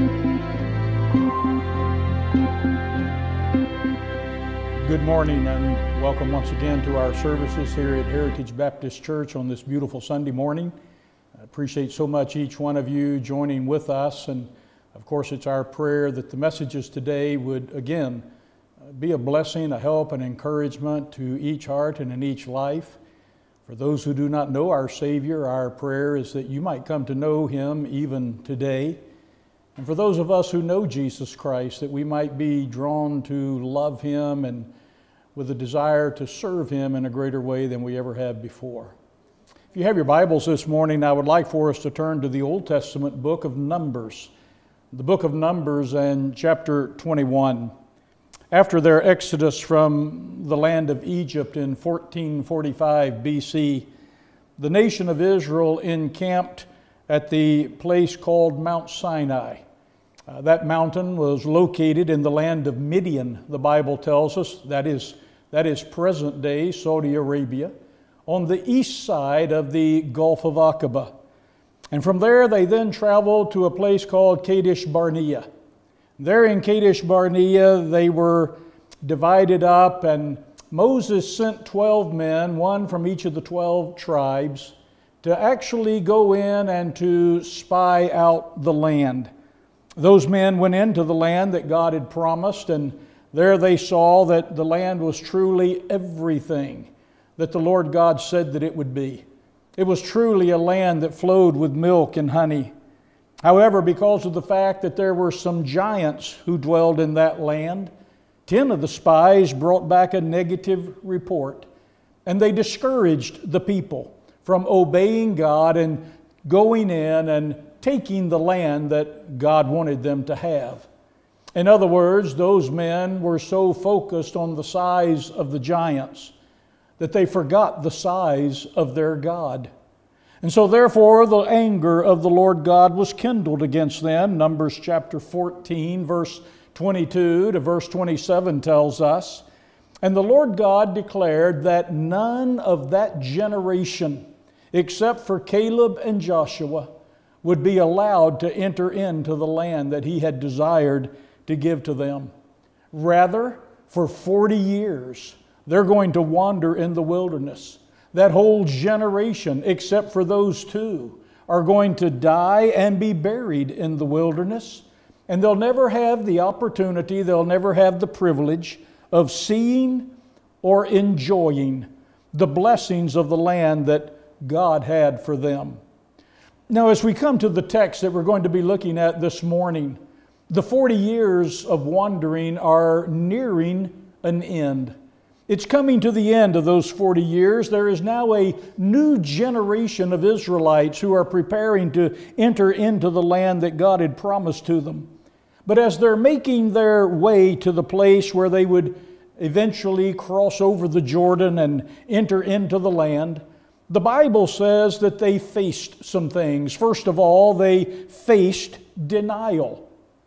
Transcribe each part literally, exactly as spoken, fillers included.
Good morning and welcome once again to our services here at Heritage Baptist Church on this beautiful Sunday morning. I appreciate so much each one of you joining with us, and of course it's our prayer that the messages today would again be a blessing, a help, and encouragement to each heart and in each life. For those who do not know our Savior, our prayer is that you might come to know Him even today. And for those of us who know Jesus Christ, that we might be drawn to love Him and with a desire to serve Him in a greater way than we ever have before. If you have your Bibles this morning, I would like for us to turn to the Old Testament book of Numbers. The book of Numbers and chapter twenty-one. After their exodus from the land of Egypt in fourteen forty-five B C, the nation of Israel encamped at the place called Mount Sinai. Uh, that mountain was located in the land of Midian, the Bible tells us. That is, that is present-day Saudi Arabia, on the east side of the Gulf of Aqaba. And from there they then traveled to a place called Kadesh Barnea. There in Kadesh Barnea they were divided up, and Moses sent twelve men, one from each of the twelve tribes, to actually go in and to spy out the land. Those men went into the land that God had promised, and there they saw that the land was truly everything that the Lord God said that it would be. It was truly a land that flowed with milk and honey. However, because of the fact that there were some giants who dwelled in that land, ten of the spies brought back a negative report, and they discouraged the people from obeying God and going in and taking the land that God wanted them to have. In other words, those men were so focused on the size of the giants that they forgot the size of their God. And so therefore the anger of the Lord God was kindled against them. Numbers chapter fourteen, verse twenty-two to verse twenty-seven tells us, "And the Lord God declared that none of that generation, except for Caleb and Joshua, would be allowed to enter into the land that He had desired to give to them. Rather, for forty years, they're going to wander in the wilderness. That whole generation, except for those two, are going to die and be buried in the wilderness. And they'll never have the opportunity, they'll never have the privilege of seeing or enjoying the blessings of the land that God had for them." Now, as we come to the text that we're going to be looking at this morning, the forty years of wandering are nearing an end. It's coming to the end of those forty years. There is now a new generation of Israelites who are preparing to enter into the land that God had promised to them. But as they're making their way to the place where they would eventually cross over the Jordan and enter into the land, the Bible says that they faced some things. First of all, they faced denial.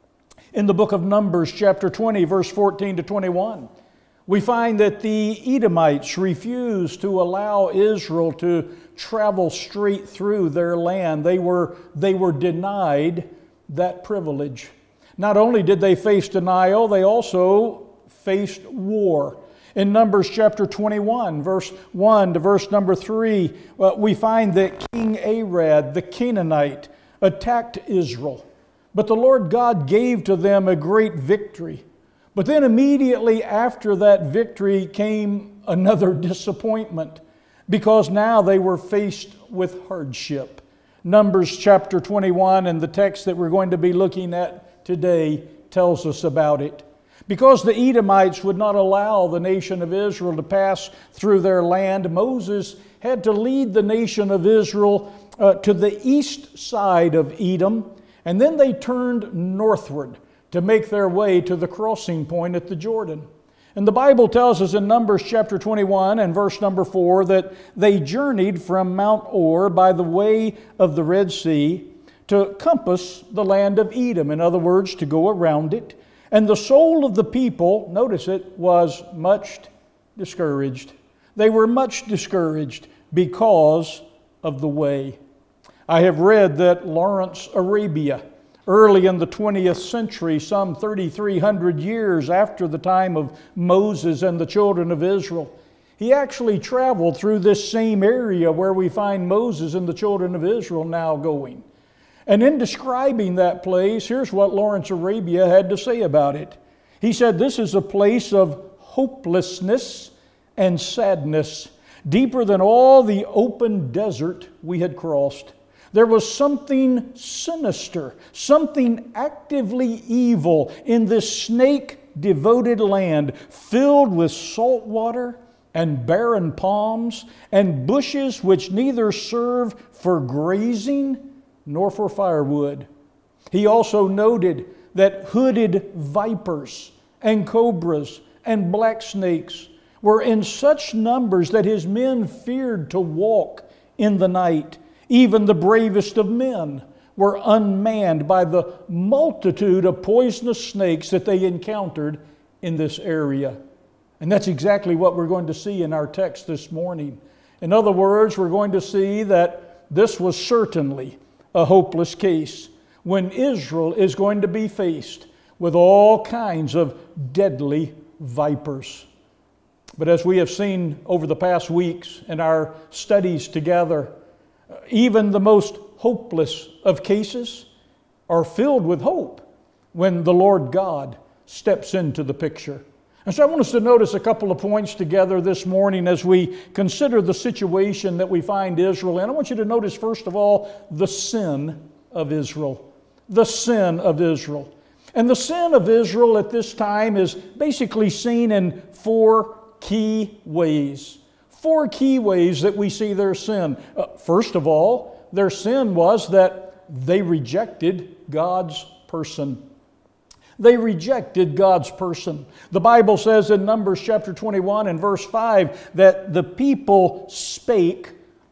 In the book of Numbers, chapter twenty, verse fourteen to twenty-one, we find that the Edomites refused to allow Israel to travel straight through their land. They were, they were denied that privilege. Not only did they face denial, they also faced war. In Numbers chapter twenty-one, verse one to verse number three, uh, we find that King Arad, the Canaanite, attacked Israel. But the Lord God gave to them a great victory. But then immediately after that victory came another disappointment, because now they were faced with hardship. Numbers chapter twenty-one, and the text that we're going to be looking at today tells us about it. Because the Edomites would not allow the nation of Israel to pass through their land, Moses had to lead the nation of Israel uh, to the east side of Edom, and then they turned northward to make their way to the crossing point at the Jordan. And the Bible tells us in Numbers chapter twenty-one and verse number four that they journeyed from Mount Or by the way of the Red Sea to compass the land of Edom. In other words, to go around it. And the soul of the people, notice it, was much discouraged. They were much discouraged because of the way. I have read that Lawrence Arabia Early in the twentieth century, some thirty-three hundred years after the time of Moses and the children of Israel, he actually traveled through this same area where we find Moses and the children of Israel now going. And in describing that place, here's what Lawrence Arabia had to say about it. He said, "This is a place of hopelessness and sadness, deeper than all the open desert we had crossed. There was something sinister, something actively evil in this snake-devoted land, filled with salt water and barren palms and bushes which neither serve for grazing nor for firewood." He also noted that hooded vipers and cobras and black snakes were in such numbers that his men feared to walk in the night. Even the bravest of men were unmanned by the multitude of poisonous snakes that they encountered in this area. And that's exactly what we're going to see in our text this morning. In other words, we're going to see that this was certainly a hopeless case when Israel is going to be faced with all kinds of deadly vipers. But as we have seen over the past weeks in our studies together, even the most hopeless of cases are filled with hope when the Lord God steps into the picture. And so I want us to notice a couple of points together this morning as we consider the situation that we find Israel in. I want you to notice, first of all, the sin of Israel. The sin of Israel. And the sin of Israel at this time is basically seen in four key ways. Four key ways that we see their sin. Uh, first of all, their sin was that they rejected God's person. They rejected God's person. The Bible says in Numbers chapter twenty-one and verse five that the people spake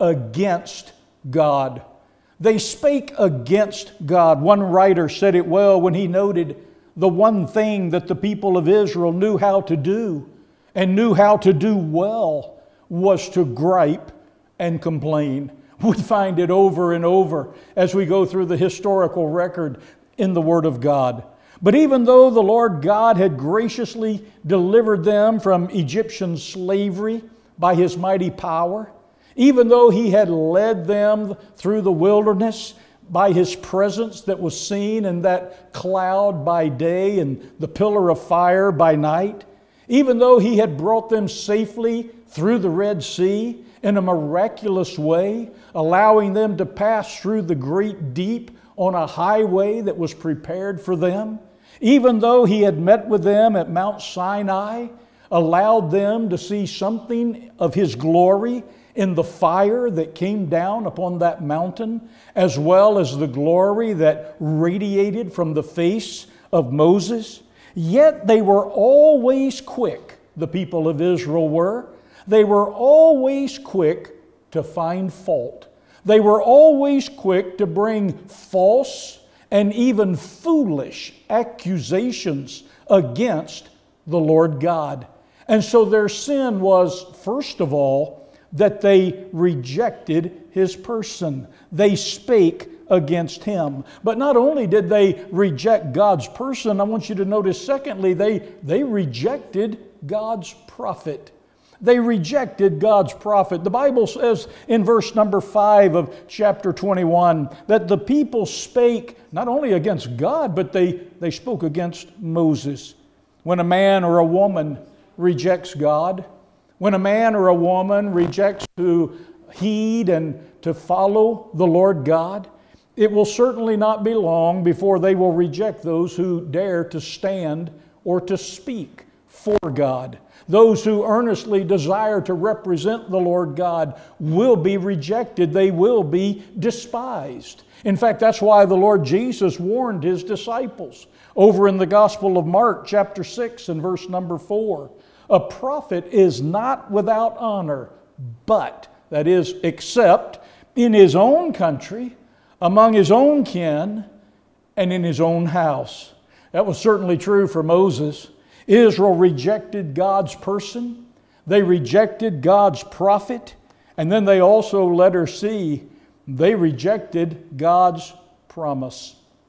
against God. They spake against God. One writer said it well when he noted the one thing that the people of Israel knew how to do and knew how to do well was to gripe and complain. We find it over and over as we go through the historical record in the Word of God. But even though the Lord God had graciously delivered them from Egyptian slavery by His mighty power, even though He had led them through the wilderness by His presence that was seen in that cloud by day and the pillar of fire by night, even though He had brought them safely through the Red Sea in a miraculous way, allowing them to pass through the great deep on a highway that was prepared for them, even though He had met with them at Mount Sinai, allowed them to see something of His glory in the fire that came down upon that mountain, as well as the glory that radiated from the face of Moses. Yet they were always quick, the people of Israel were. They were always quick to find fault. They were always quick to bring false and even foolish accusations against the Lord God. And so their sin was, first of all, that they rejected His person. They spake against Him. But not only did they reject God's person, I want you to notice, secondly, they, they rejected God's prophet. They rejected God's prophet. The Bible says in verse number five of chapter twenty-one that the people spake not only against God, but they, they spoke against Moses. When a man or a woman rejects God, when a man or a woman rejects to heed and to follow the Lord God, it will certainly not be long before they will reject those who dare to stand or to speak for God. Those who earnestly desire to represent the Lord God will be rejected. They will be despised. In fact, that's why the Lord Jesus warned His disciples over in the Gospel of Mark, chapter six and verse number four. A prophet is not without honor, but, that is, except in his own country, among his own kin, and in his own house. That was certainly true for Moses. Israel rejected God's person. They rejected God's prophet. And then they also, let her see, they rejected God's promise.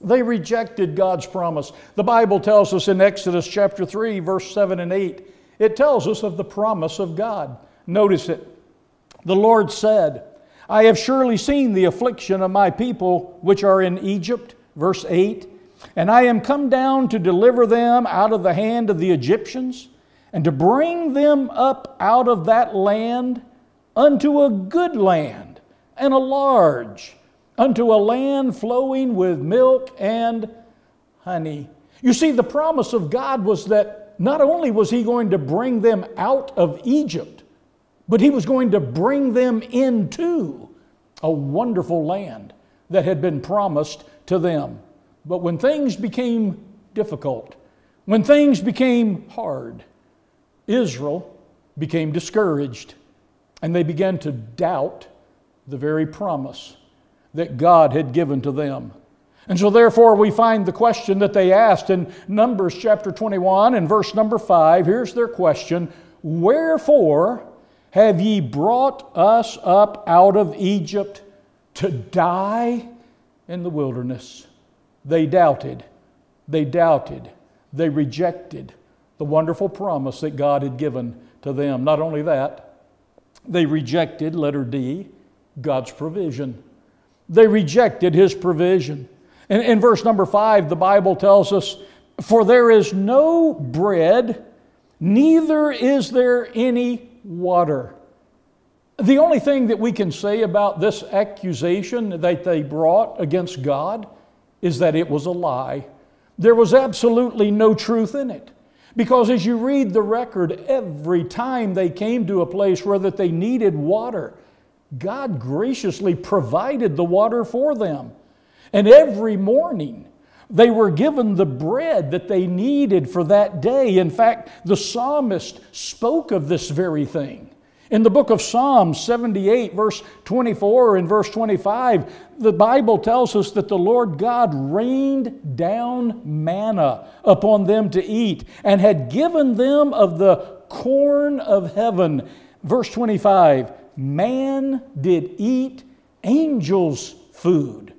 They rejected God's promise. The Bible tells us in Exodus chapter three, verse seven and eight, it tells us of the promise of God. Notice it. The Lord said, I have surely seen the affliction of my people which are in Egypt, verse eight, and I am come down to deliver them out of the hand of the Egyptians, and to bring them up out of that land unto a good land, and a large, unto a land flowing with milk and honey. You see, the promise of God was that not only was He going to bring them out of Egypt, but He was going to bring them into a wonderful land that had been promised to them. But when things became difficult, when things became hard, Israel became discouraged, and they began to doubt the very promise that God had given to them. And so therefore we find the question that they asked in Numbers chapter twenty-one and verse number five. Here's their question: wherefore have ye brought us up out of Egypt to die in the wilderness? They doubted, they doubted, they rejected the wonderful promise that God had given to them. Not only that, they rejected, letter D, God's provision. They rejected His provision. In, in verse number five, the Bible tells us, for there is no bread, neither is there any water. The only thing that we can say about this accusation that they brought against God is that it was a lie. There was absolutely no truth in it. Because as you read the record, every time they came to a place where that they needed water, God graciously provided the water for them. And every morning they were given the bread that they needed for that day. In fact, the psalmist spoke of this very thing. In the book of Psalms seventy-eight, verse twenty-four and verse twenty-five, the Bible tells us that the Lord God rained down manna upon them to eat and had given them of the corn of heaven. Verse twenty-five, man did eat angels' food.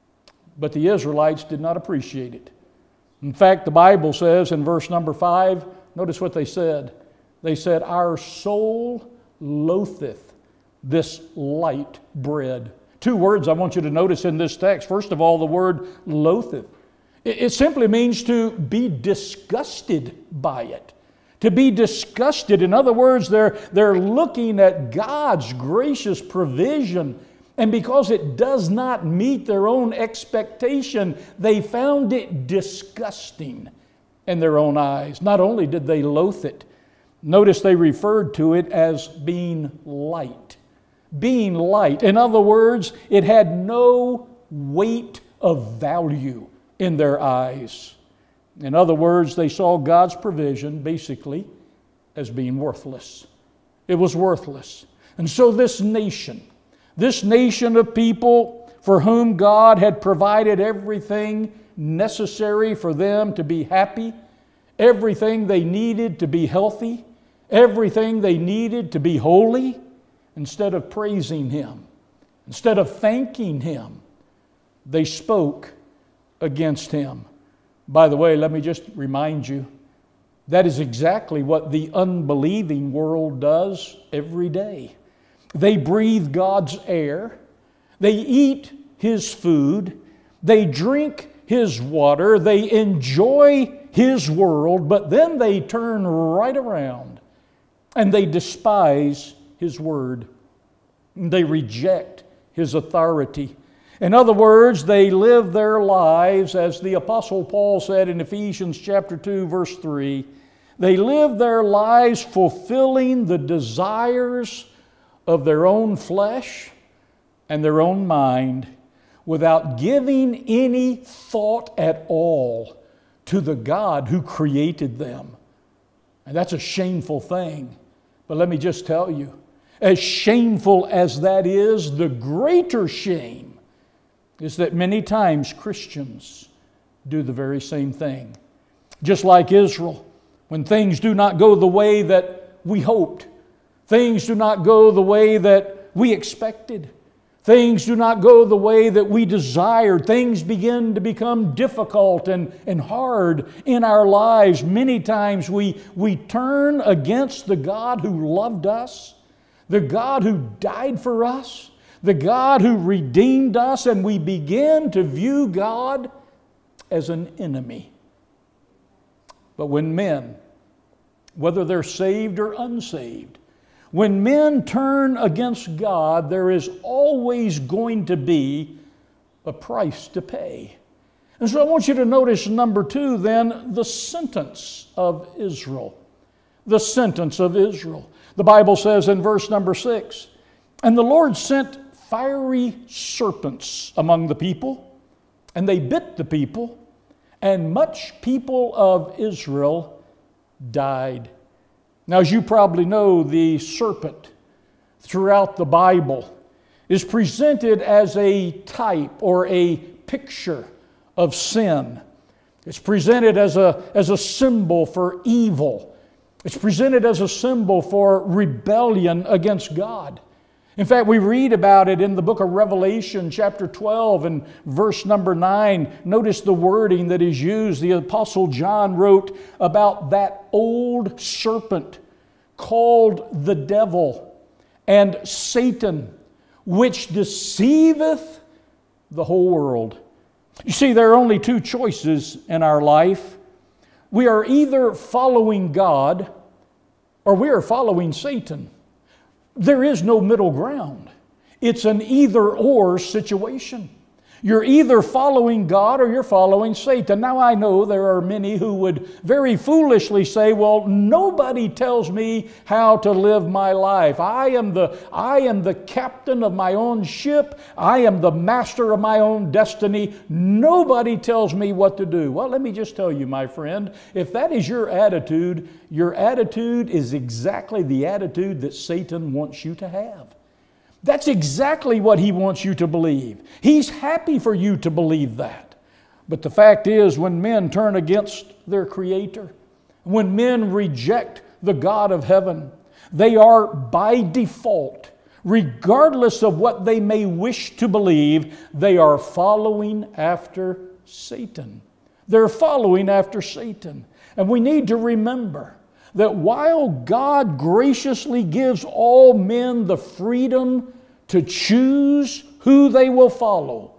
But the Israelites did not appreciate it. In fact, the Bible says in verse number five, notice what they said. They said, our soul loatheth this light bread. Two words I want you to notice in this text. First of all, the word loatheth. It simply means to be disgusted by it. To be disgusted. In other words, they're, they're looking at God's gracious provision, and because it does not meet their own expectation, they found it disgusting in their own eyes. Not only did they loathe it, notice they referred to it as being light. Being light. In other words, it had no weight of value in their eyes. In other words, they saw God's provision basically as being worthless. It was worthless. And so this nation, this nation of people for whom God had provided everything necessary for them to be happy, everything they needed to be healthy, everything they needed to be holy, instead of praising Him, instead of thanking Him, they spoke against Him. By the way, let me just remind you, that is exactly what the unbelieving world does every day. They breathe God's air, they eat His food, they drink His water, they enjoy His world, but then they turn right around and they despise His word. They reject His authority. In other words, they live their lives, as the Apostle Paul said in Ephesians chapter two, verse three, they live their lives fulfilling the desires of their own flesh and their own mind without giving any thought at all to the God who created them. And that's a shameful thing. But let me just tell you, as shameful as that is, the greater shame is that many times Christians do the very same thing. Just like Israel, when things do not go the way that we hoped, things do not go the way that we expected, Things do not go the way that we desire. Things begin to become difficult and, and hard in our lives. Many times we, we turn against the God who loved us, the God who died for us, the God who redeemed us, and we begin to view God as an enemy. But when men, whether they're saved or unsaved, when men turn against God, there is always going to be a price to pay. And so I want you to notice number two then, the sentence of Israel. The sentence of Israel. The Bible says in verse number six, "And the Lord sent fiery serpents among the people, and they bit the people, and much people of Israel died." Now, as you probably know, the serpent throughout the Bible is presented as a type or a picture of sin. It's presented as a, as a symbol for evil. It's presented as a symbol for rebellion against God. In fact, we read about it in the book of Revelation, chapter twelve, and verse number nine. Notice the wording that is used. The Apostle John wrote about that old serpent called the devil and Satan, which deceiveth the whole world. You see, there are only two choices in our life. We are either following God or we are following Satan. There is no middle ground. It's an either-or situation. You're either following God or you're following Satan. Now, I know there are many who would very foolishly say, well, nobody tells me how to live my life. I am the, I am the captain of my own ship. I am the master of my own destiny. Nobody tells me what to do. Well, let me just tell you, my friend, if that is your attitude, your attitude is exactly the attitude that Satan wants you to have. That's exactly what he wants you to believe. He's happy for you to believe that. But the fact is, when men turn against their Creator, when men reject the God of heaven, they are by default, regardless of what they may wish to believe, they are following after Satan. They're following after Satan. And we need to remember that while God graciously gives all men the freedom to choose who they will follow,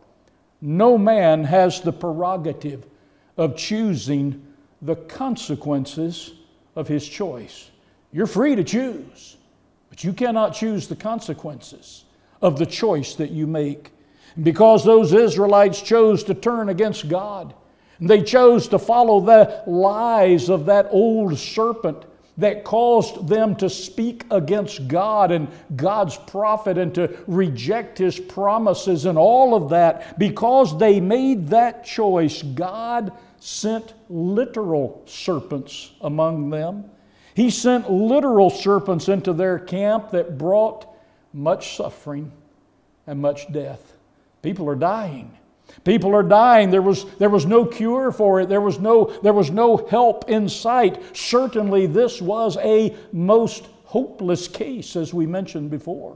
no man has the prerogative of choosing the consequences of his choice. You're free to choose, but you cannot choose the consequences of the choice that you make. And because those Israelites chose to turn against God, they chose to follow the lies of that old serpent that caused them to speak against God and God's prophet and to reject His promises and all of that. Because they made that choice, God sent literal serpents among them. He sent literal serpents into their camp that brought much suffering and much death. People are dying. People are dying. There was, there was no cure for it. There was no, there was no help in sight. Certainly this was a most hopeless case, as we mentioned before.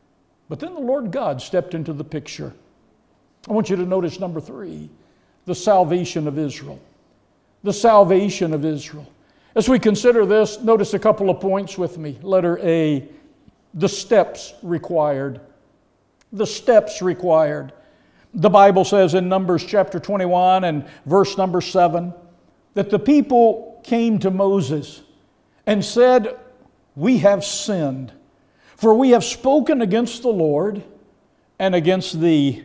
But then the Lord God stepped into the picture. I want you to notice number three, the salvation of Israel. The salvation of Israel. As we consider this, notice a couple of points with me. Letter A, the steps required. The steps required. The Bible says in Numbers chapter twenty-one and verse number seven that the people came to Moses and said, "We have sinned, for we have spoken against the Lord and against thee.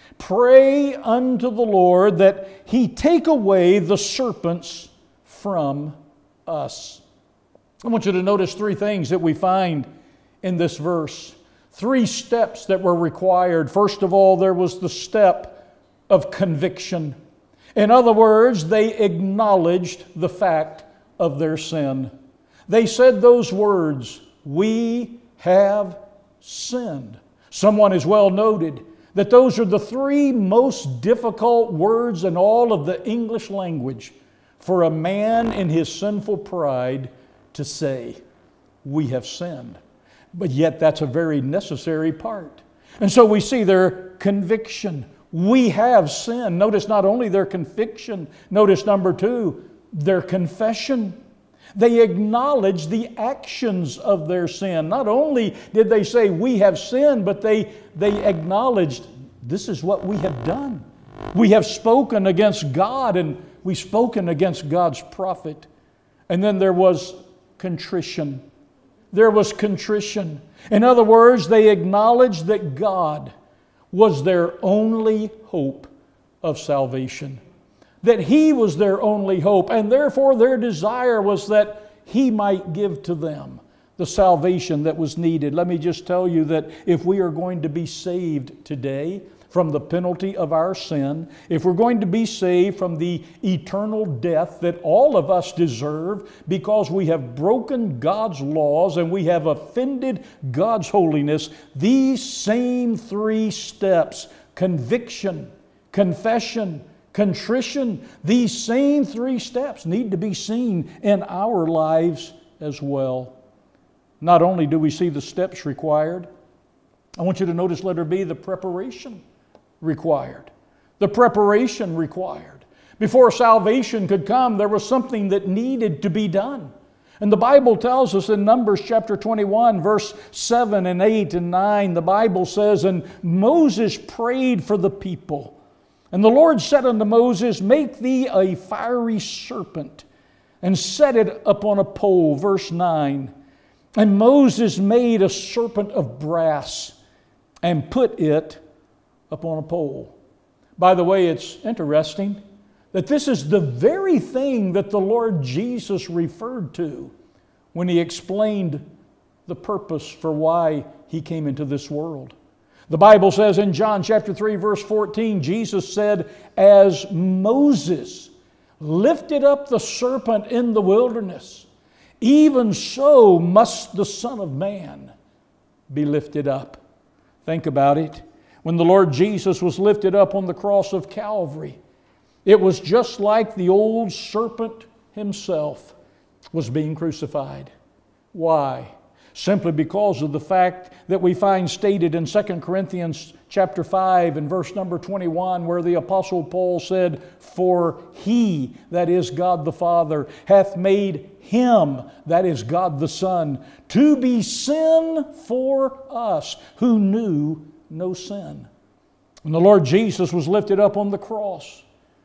Pray unto the Lord that He take away the serpents from us." I want you to notice three things that we find in this verse. Three steps that were required. First of all, there was the step of conviction. In other words, they acknowledged the fact of their sin. They said those words, "We have sinned." Someone has well noted that those are the three most difficult words in all of the English language for a man in his sinful pride to say, "We have sinned." But yet that's a very necessary part. And so we see their conviction. We have sinned. Notice not only their conviction, notice number two, their confession. They acknowledge the actions of their sin. Not only did they say, we have sinned, but they, they acknowledged, this is what we have done. We have spoken against God, and we've spoken against God's prophet. And then there was contrition. There was contrition. In other words, they acknowledged that God was their only hope of salvation. That He was their only hope, and therefore their desire was that He might give to them the salvation that was needed. Let me just tell you that if we are going to be saved today from the penalty of our sin, if we're going to be saved from the eternal death that all of us deserve because we have broken God's laws and we have offended God's holiness, these same three steps, conviction, confession, contrition, these same three steps need to be seen in our lives as well. Not only do we see the steps required, I want you to notice letter B, the preparation required. The preparation required. Before salvation could come, there was something that needed to be done. And the Bible tells us in Numbers chapter twenty-one, verse seven and eight and nine, the Bible says, and Moses prayed for the people. And the Lord said unto Moses, make thee a fiery serpent, and set it upon a pole. Verse nine. And Moses made a serpent of brass, and put it upon a pole. By the way, it's interesting that this is the very thing that the Lord Jesus referred to when He explained the purpose for why He came into this world. The Bible says in John chapter three, verse fourteen, Jesus said, as Moses lifted up the serpent in the wilderness, even so must the Son of Man be lifted up. Think about it. When the Lord Jesus was lifted up on the cross of Calvary, it was just like the old serpent himself was being crucified. Why? Simply because of the fact that we find stated in Second Corinthians chapter five and verse number twenty-one, where the Apostle Paul said, for He, that is God the Father, hath made Him, that is God the Son, to be sin for us who knew no sin. When the Lord Jesus was lifted up on the cross,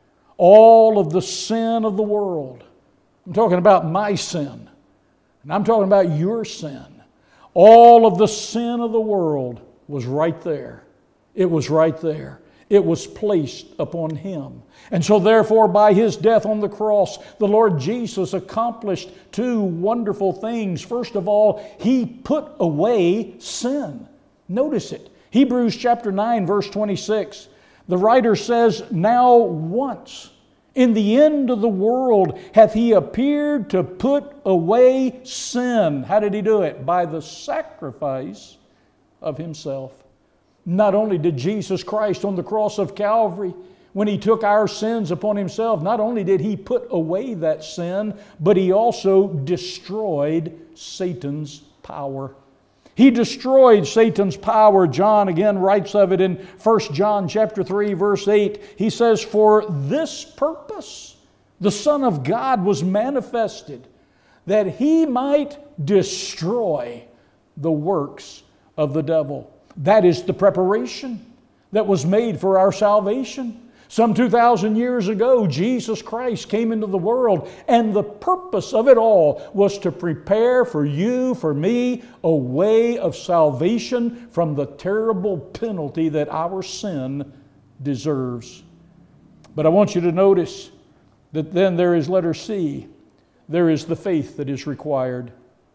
all of the sin of the world, I'm talking about my sin, and I'm talking about your sin, all of the sin of the world was right there. It was right there. It was placed upon Him. And so therefore, by His death on the cross, the Lord Jesus accomplished two wonderful things. First of all, He put away sin. Notice it. Hebrews chapter nine, verse twenty-six. The writer says, now once in the end of the world hath He appeared to put away sin. How did He do it? By the sacrifice of Himself. Not only did Jesus Christ on the cross of Calvary, when He took our sins upon Himself, not only did He put away that sin, but He also destroyed Satan's power. He destroyed Satan's power. John again writes of it in First John chapter three, verse eight. He says, for this purpose the Son of God was manifested, that He might destroy the works of the devil. That is the preparation that was made for our salvation. Some two thousand years ago, Jesus Christ came into the world, and the purpose of it all was to prepare for you, for me, a way of salvation from the terrible penalty that our sin deserves. But I want you to notice that then there is letter C. There is the faith that is required.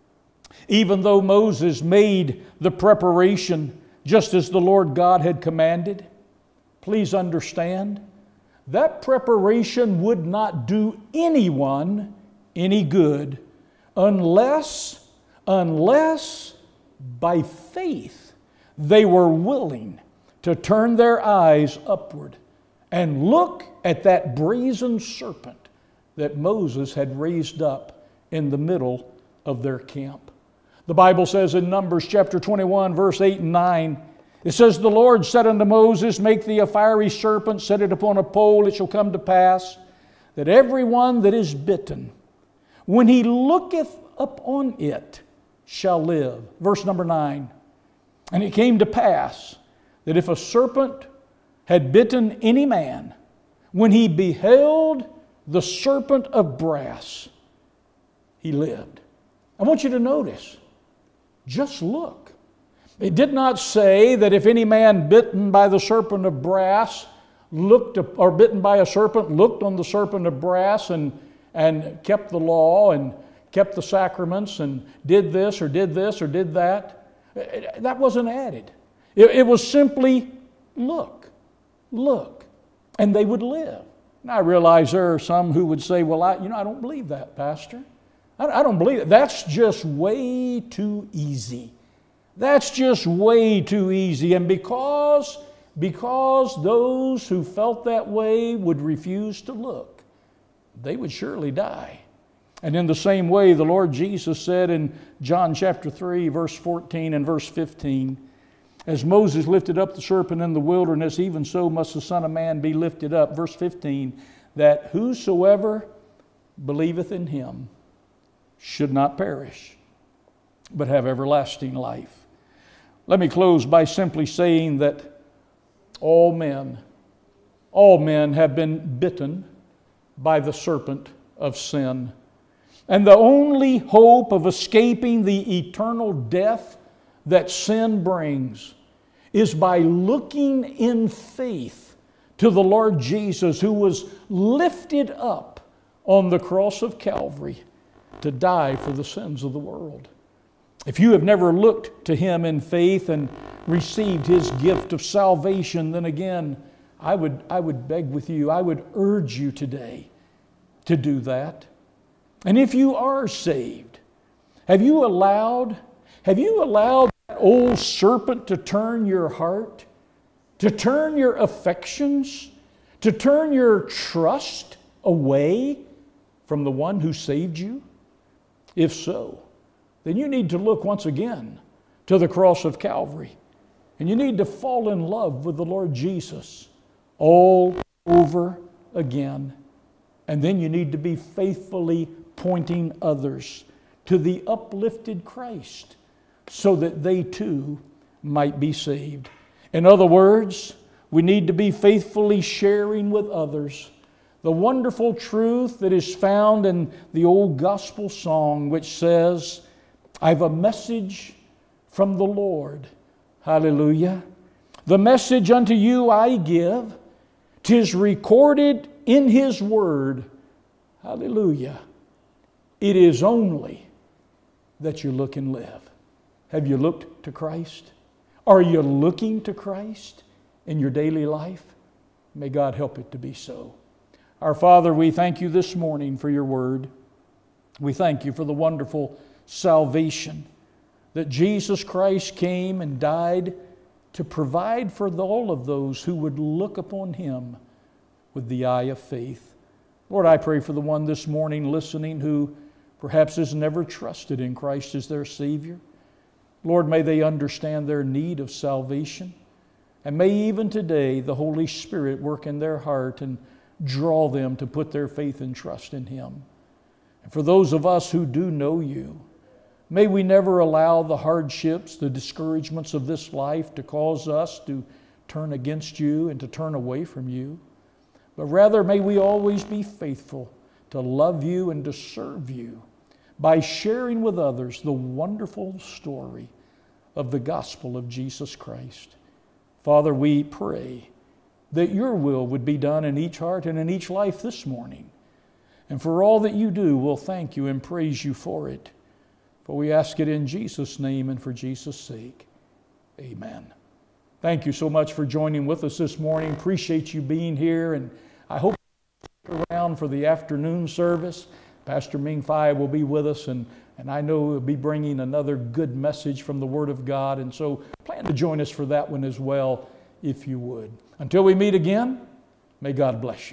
Even though Moses made the preparation just as the Lord God had commanded, please understand, that preparation would not do anyone any good unless, unless by faith they were willing to turn their eyes upward and look at that brazen serpent that Moses had raised up in the middle of their camp. The Bible says in Numbers chapter twenty-one, verse eight and nine, It says, the Lord said unto Moses, make thee a fiery serpent, set it upon a pole. It shall come to pass that every one that is bitten, when he looketh upon it, shall live. Verse number nine. And it came to pass that if a serpent had bitten any man, when he beheld the serpent of brass, he lived. I want you to notice, just look. It did not say that if any man bitten by the serpent of brass looked, or bitten by a serpent, looked on the serpent of brass and, and kept the law and kept the sacraments and did this or did this or did that. That wasn't added. It, it was simply look, look, and they would live. Now I realize there are some who would say, well, I, you know, I don't believe that, Pastor. I, I don't believe it. That's just way too easy. That's just way too easy. And because, because those who felt that way would refuse to look, they would surely die. And in the same way, the Lord Jesus said in John chapter three, verse fourteen and verse fifteen, as Moses lifted up the serpent in the wilderness, even so must the Son of Man be lifted up. Verse fifteen, that whosoever believeth in him should not perish, but have everlasting life. Let me close by simply saying that all men, all men have been bitten by the serpent of sin. And the only hope of escaping the eternal death that sin brings is by looking in faith to the Lord Jesus, who was lifted up on the cross of Calvary to die for the sins of the world. If you have never looked to Him in faith and received His gift of salvation, then again, I would, I would beg with you, I would urge you today to do that. And if you are saved, have you allowed, have you allowed that old serpent to turn your heart, to turn your affections, to turn your trust away from the one who saved you? If so, then you need to look once again to the cross of Calvary. And you need to fall in love with the Lord Jesus all over again. And then you need to be faithfully pointing others to the uplifted Christ so that they too might be saved. In other words, we need to be faithfully sharing with others the wonderful truth that is found in the old gospel song, which says, I've a message from the Lord. Hallelujah. The message unto you I give, 'tis recorded in His word. Hallelujah. It is only that you look and live. Have you looked to Christ? Are you looking to Christ in your daily life? May God help it to be so. Our Father, we thank you this morning for your word. We thank you for the wonderful salvation that Jesus Christ came and died to provide for all of those who would look upon Him with the eye of faith. Lord, I pray for the one this morning listening who perhaps has never trusted in Christ as their Savior. Lord, may they understand their need of salvation. And may even today the Holy Spirit work in their heart and draw them to put their faith and trust in Him. And for those of us who do know you, may we never allow the hardships, the discouragements of this life to cause us to turn against you and to turn away from you. But rather may we always be faithful to love you and to serve you by sharing with others the wonderful story of the gospel of Jesus Christ. Father, we pray that your will would be done in each heart and in each life this morning. And for all that you do, we'll thank you and praise you for it. For we ask it in Jesus' name and for Jesus' sake. Amen. Thank you so much for joining with us this morning. Appreciate you being here, and I hope you stick around for the afternoon service. Pastor Ming Fai will be with us, and, and I know he'll be bringing another good message from the Word of God. And so plan to join us for that one as well, if you would. Until we meet again, may God bless you.